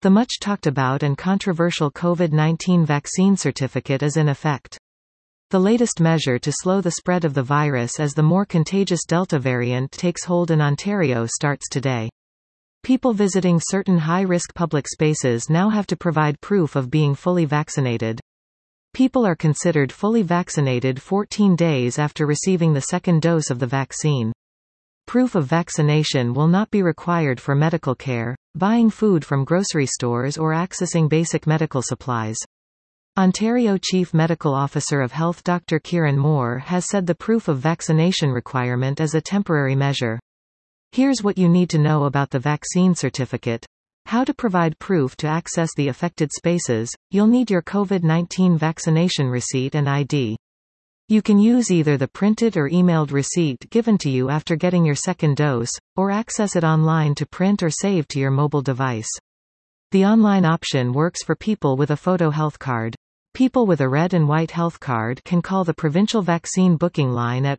The much talked about and controversial COVID-19 vaccine certificate is in effect. The latest measure to slow the spread of the virus as the more contagious Delta variant takes hold in Ontario starts today. People visiting certain high-risk public spaces now have to provide proof of being fully vaccinated. People are considered fully vaccinated 14 days after receiving the second dose of the vaccine. Proof of vaccination will not be required for medical care, buying food from grocery stores or accessing basic medical supplies. Ontario Chief Medical Officer of Health Dr. Kieran Moore has said the proof of vaccination requirement is a temporary measure. Here's what you need to know about the vaccine certificate. How to provide proof to access the affected spaces. You'll need your COVID-19 vaccination receipt and ID. You can use either the printed or emailed receipt given to you after getting your second dose, or access it online to print or save to your mobile device. The online option works for people with a photo health card. People with a red and white health card can call the provincial vaccine booking line at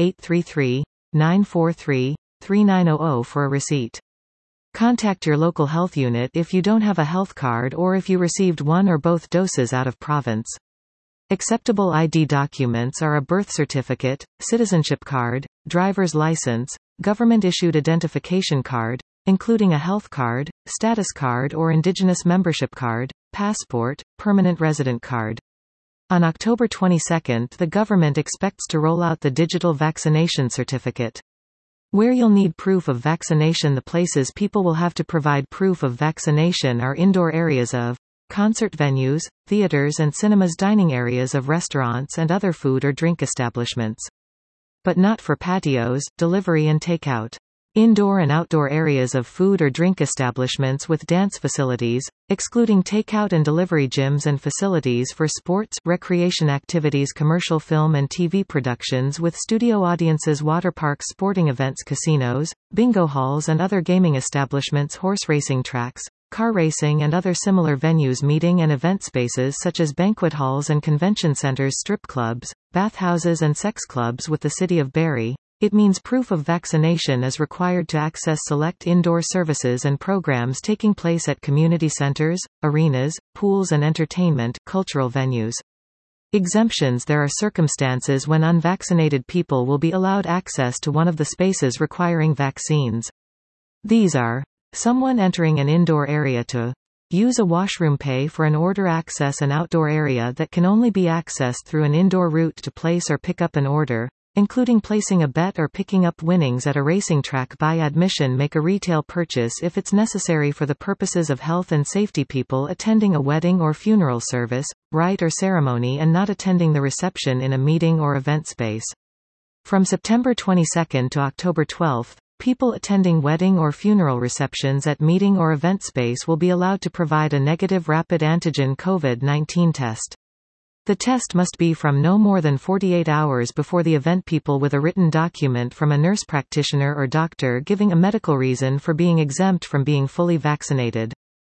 1-833-943-3900 for a receipt. Contact your local health unit if you don't have a health card or if you received one or both doses out of province. Acceptable ID documents are a birth certificate, citizenship card, driver's license, government-issued identification card, including a health card, status card or Indigenous membership card, passport, permanent resident card. On October 22, the government expects to roll out the digital vaccination certificate. Where you'll need proof of vaccination. The places people will have to provide proof of vaccination are indoor areas of concert venues, theaters and cinemas, dining areas of restaurants and other food or drink establishments. But not for patios, delivery and takeout. Indoor and outdoor areas of food or drink establishments with dance facilities, excluding takeout and delivery, gyms and facilities for sports, recreation activities, commercial film and TV productions with studio audiences, water parks, sporting events, casinos, bingo halls and other gaming establishments, horse racing tracks, car racing and other similar venues, meeting and event spaces such as banquet halls and convention centers, strip clubs, bathhouses and sex clubs with the City of Barrie. It means proof of vaccination is required to access select indoor services and programs taking place at community centers, arenas, pools and entertainment, cultural venues. Exemptions. There are circumstances when unvaccinated people will be allowed access to one of the spaces requiring vaccines. These are someone entering an indoor area to use a washroom, pay for an order, access an outdoor area that can only be accessed through an indoor route to place or pick up an order, including placing a bet or picking up winnings at a racing track, buy admission, make a retail purchase if it's necessary for the purposes of health and safety, people attending a wedding or funeral service, rite or ceremony and not attending the reception in a meeting or event space. From September 22 to October 12, people attending wedding or funeral receptions at meeting or event space will be allowed to provide a negative rapid antigen COVID-19 test. The test must be from no more than 48 hours before the event. People with a written document from a nurse practitioner or doctor giving a medical reason for being exempt from being fully vaccinated.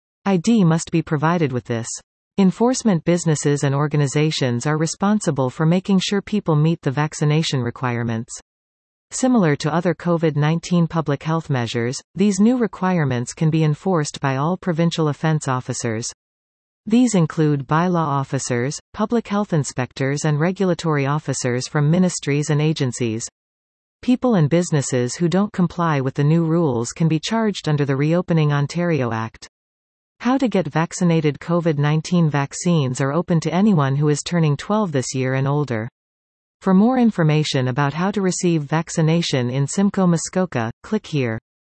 ID must be provided with this. Enforcement. Businesses and organizations are responsible for making sure people meet the vaccination requirements. Similar to other COVID-19 public health measures, these new requirements can be enforced by all provincial offense officers. These include bylaw officers, public health inspectors and regulatory officers from ministries and agencies. People and businesses who don't comply with the new rules can be charged under the Reopening Ontario Act. How to get vaccinated. COVID-19 vaccines are open to anyone who is turning 12 this year and older. For more information about how to receive vaccination in Simcoe, Muskoka, click here.